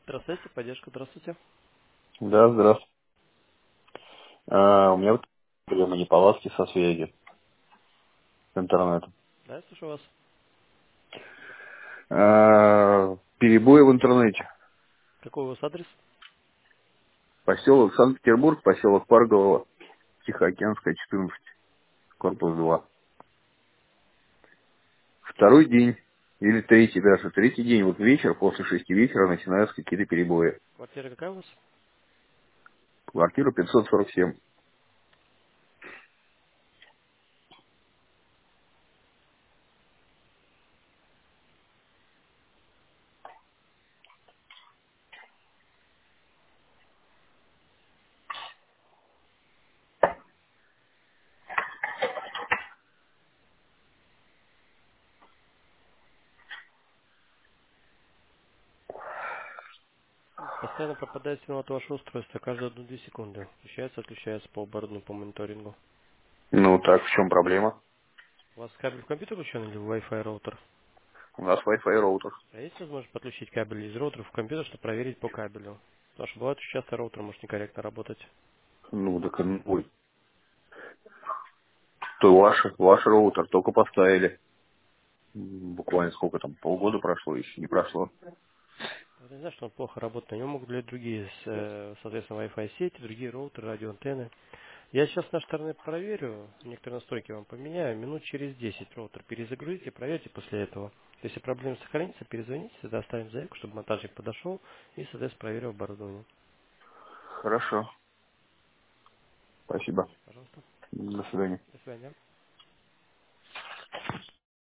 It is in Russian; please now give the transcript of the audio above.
Здравствуйте, поддержка, здравствуйте. Да, здравствуйте. У меня вот проблема неполадки со связью с интернетом. Да, я слушаю вас. Перебои в интернете. Какой у вас адрес? Поселок Санкт-Петербург, поселок Парголово, Тихоокеанская, 14, корпус 2. Второй день, или третий даже, третий день, вот вечер, после 6 вечера начинаются какие-то перебои. Квартира какая у вас? Квартира 547. Постоянно пропадает сигнал от вашего устройства, каждые 1-2 секунды. Включается, отключается по оборудованию, по мониторингу. Ну так, в чем проблема? У вас кабель в компьютер включен или в Wi-Fi роутер? У нас Wi-Fi роутер. А есть возможность подключить кабель из роутера в компьютер, чтобы проверить по кабелю? Потому что бывает, что часто роутер может некорректно работать. Ну так, ой, то ваш роутер только поставили. Буквально сколько там, полгода прошло, еще не прошло. Я не знаю, что он плохо работает. На нем могут быть другие, соответственно, Wi-Fi сети, другие роутеры, радиоантенны. Я сейчас с нашей стороны проверю, некоторые настройки вам поменяю, минут через 10 роутер перезагрузите, проверьте после этого. Если проблема сохранится, перезвоните, тогда оставим заявку, чтобы монтажник подошел и, соответственно, проверил оборудование. Хорошо, спасибо. Пожалуйста. До свидания. До свидания.